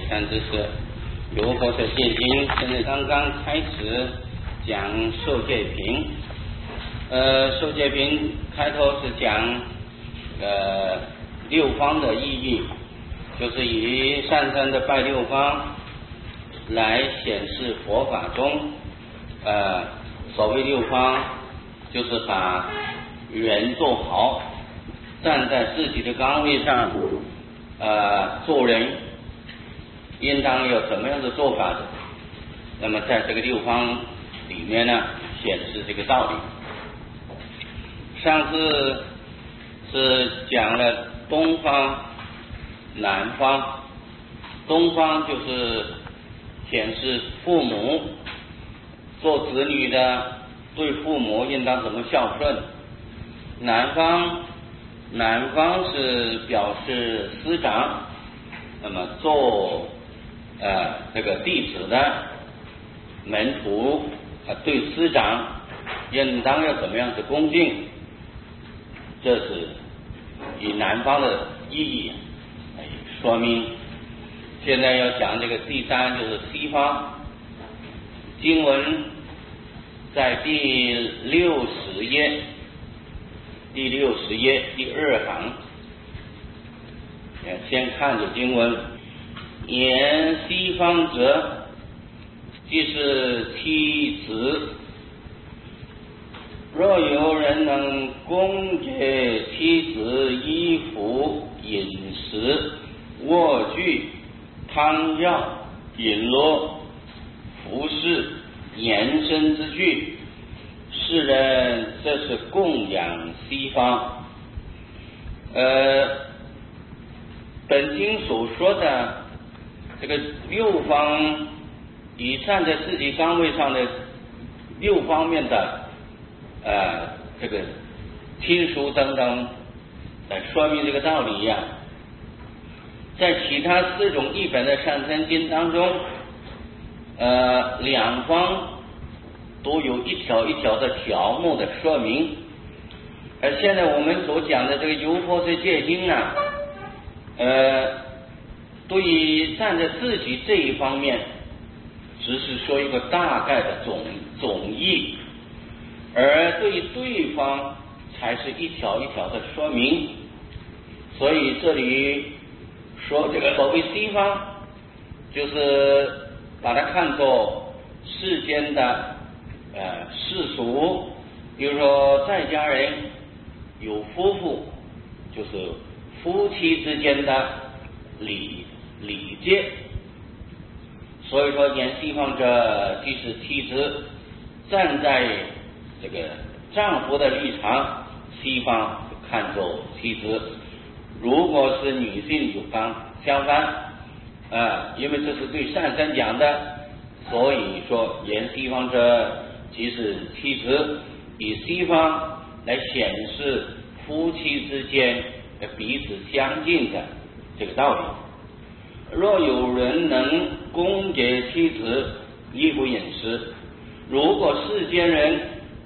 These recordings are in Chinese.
善知识，如佛说戒经，现在刚刚开始讲受戒品。受戒品开头是讲六方的意义，就是以上山的拜六方来显示佛法中所谓六方，就是把人做好，站在自己的岗位上做人应当有什么样的做法的。那么在这个六方里面呢，显示这个道理。上次是讲了东方、南方。东方就是显示父母，做子女的对父母应当怎么孝顺。南方是表示师长，那么做这个弟子的门徒对师长应当要怎么样的恭敬，这是以南方的意义说明。现在要讲这个第三，就是西方。经文在第60页第2行，先看着经文。言西方者，即是妻子。若有人能供给妻子衣服、饮食、卧具、汤药、饮乐、服饰、延伸之具，世人这是供养西方。本经所说的这个六方，以站在自己岗位上的六方面的这个亲属等等，来说明这个道理呀。在其他4种译本的上参经当中，两方都有一条一条的条目的说明，而现在我们所讲的这个《优婆塞戒经》啊，对于站在自己这一方面，只是说一个大概的总义，而对于对方才是一条一条的说明。所以这里说这个所谓西方，就是把它看作世间的世俗，比如说在家人有夫妇，就是夫妻之间的礼节。所以说言西方者，即是妻子。站在这个丈夫的立场，西方看作妻子。如果是女性有相反，因为这是对上山讲的，所以说言西方者，即是妻子，以西方来显示夫妻之间彼此相近的这个道理。若有人能供给妻子衣服饮食，如果世间人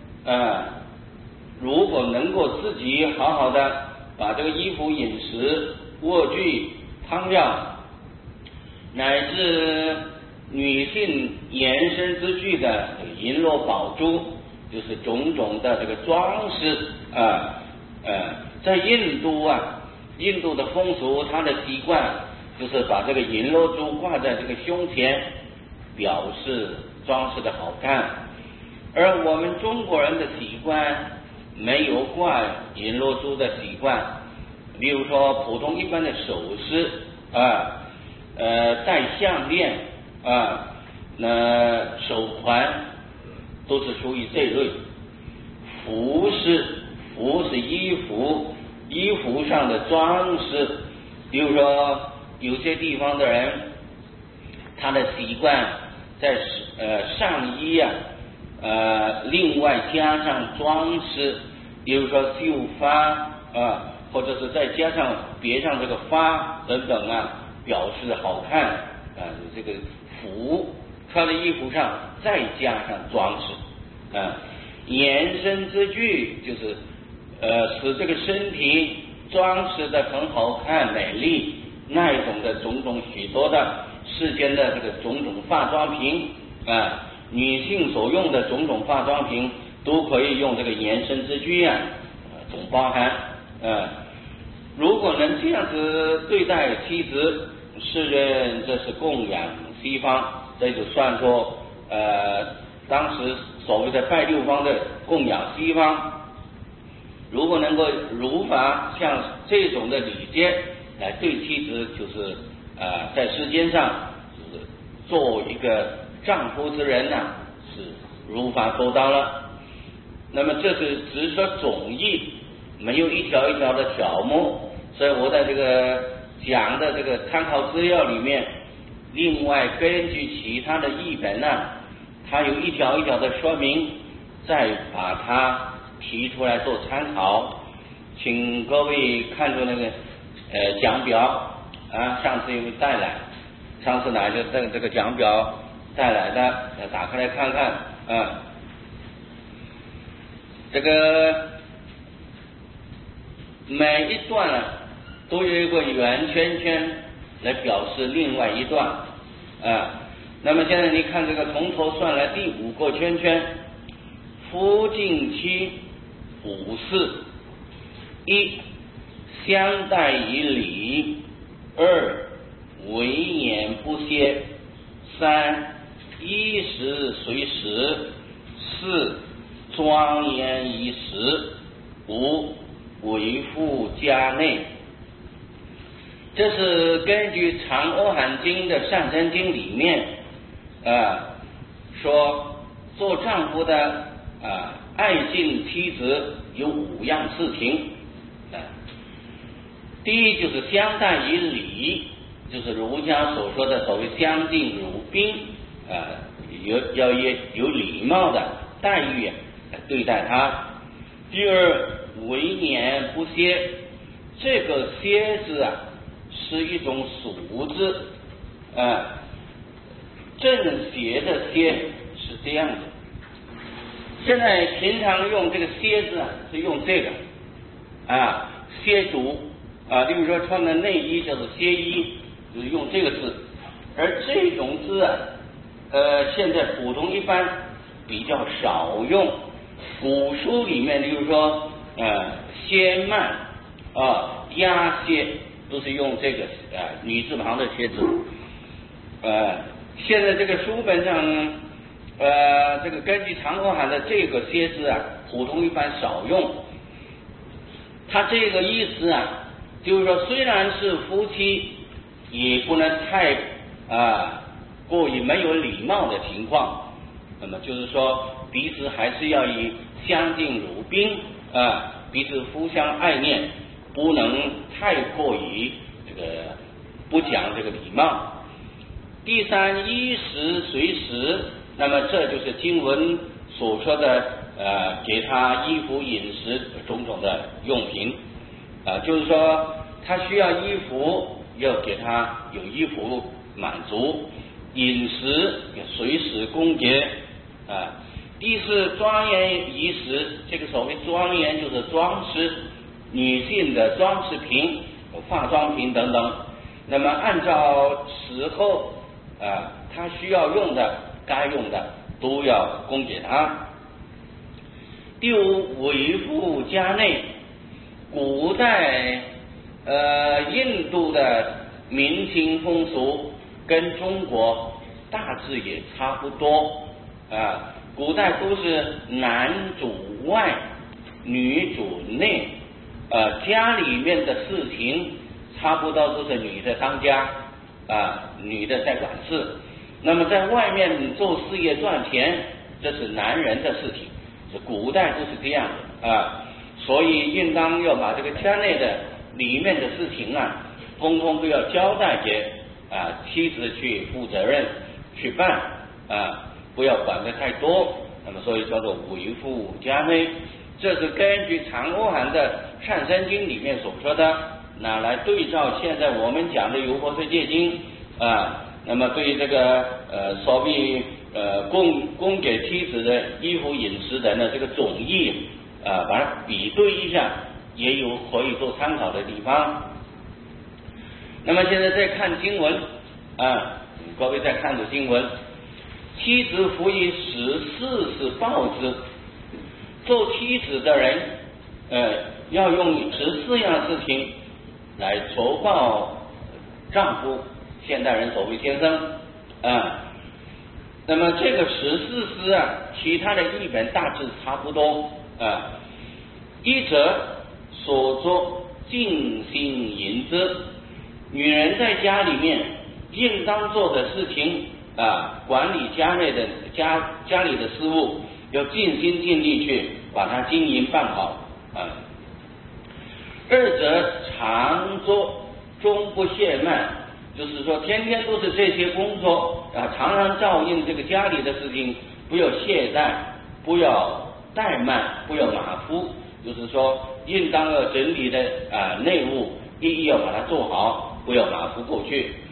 如果能够自己好好的把这个衣服、饮食、卧具、汤药，乃至女性延伸之具的璎珞宝珠，就是种种的这个装饰在印度的风俗，它的习惯就是把这个璎珞珠挂在这个胸前，表示装饰的好看。而我们中国人的习惯没有挂璎珞珠的习惯，比如说普通一般的首饰戴项链手环都是属于这类。服是衣服上的装饰，比如说有些地方的人，他的习惯在上衣另外加上装饰，比如说绣花或者是再加上别上这个花等等表示好看这个穿的衣服上再加上装饰延伸之具，就是使这个身体装饰的很好看美丽，那一种的种种许多的世间的这个种种化妆品啊，女性所用的种种化妆品都可以用这个延伸之句啊，总包含如果能这样子对待妻子，世人这是供养西方，这就算作当时所谓的拜六方的供养西方。如果能够如法像这种的礼节来对妻子，就是在世间上就是做一个丈夫之人呢，是如法做到了。那么这是只说总义，没有一条一条的条目，所以我在这个讲的这个参考资料里面，另外根据其他的译本呢，它有一条一条的说明，再把它提出来做参考。请各位看着那个讲表啊，上次有带来，上次拿着这个讲表带来的，打开来看看啊。这个每一段呢都有一个圆圈圈来表示另外一段啊。那么现在你看这个从头算来第5个圈圈，夫近妻五事：一、相待以礼；二、为言不歇；三、衣食随时；四、庄严以时；五、为父家内。这是根据《长阿含经》的《善真经》里面说，做丈夫的爱敬妻子有5样事情第一就是相待以礼，就是儒家所说的所谓相敬如宾要有礼貌的待遇来对待他。第二，为言不歇，这个歇字是一种俗字正邪的歇是这样的。现在平常用这个歇字是用这个歇足例如说穿的内衣叫做歇衣，就是用这个字。而这种字现在普通一般比较少用，古书里面例如说歇慢压歇都是用这个女字旁的歇字。现在这个书本上这个根据长阿含的这个歇字普通一般少用。它这个意思就是说虽然是夫妻，也不能太过于没有礼貌的情况，那么就是说彼此还是要以相敬如宾彼此互相爱念，不能太过于这个不讲这个礼貌。第三，衣食随时，那么这就是经文所说的给他衣服饮食种种的用品就是说他需要衣服，要给他有衣服满足，饮食也随时供给第四，庄严仪食，这个所谓庄严就是装饰，女性的装饰品、化妆品等等，那么按照时候他需要用的、该用的都要供给他。第五，为父家内，古代印度的民情风俗跟中国大致也差不多古代都是男主外，女主内家里面的事情差不多都是女的当家女的在管事，那么在外面做事业赚钱，这是男人的事情，是古代都是这样的所以应当要把这个家内的里面的事情通通都要交代给妻子去负责任去办不要管得太多，那么所以叫做为父家内。这是根据长阿含的《善生经》里面所说的，拿来对照现在我们讲的《油婆塞戒经》那么对于这个所谓供给妻子的衣服饮食等的这个总义把它比对一下，也有可以做参考的地方。那么现在再看经文各位再看着经文，妻子服役14是报之。做妻子的人，要用14样事情来酬报丈夫，现代人所谓先生那么这个14诗其他的译本大致差不多一则所作尽心淫之，女人在家里面应当做的事情管理家里的事务，要尽心尽力去把它经营办好二则常做终不懈慢，就是说天天都是这些工作常常照应这个家里的事情，不要懈怠，不要怠慢，不要马虎，就是说应当要整理的内务一一要把它做好，不要马虎过去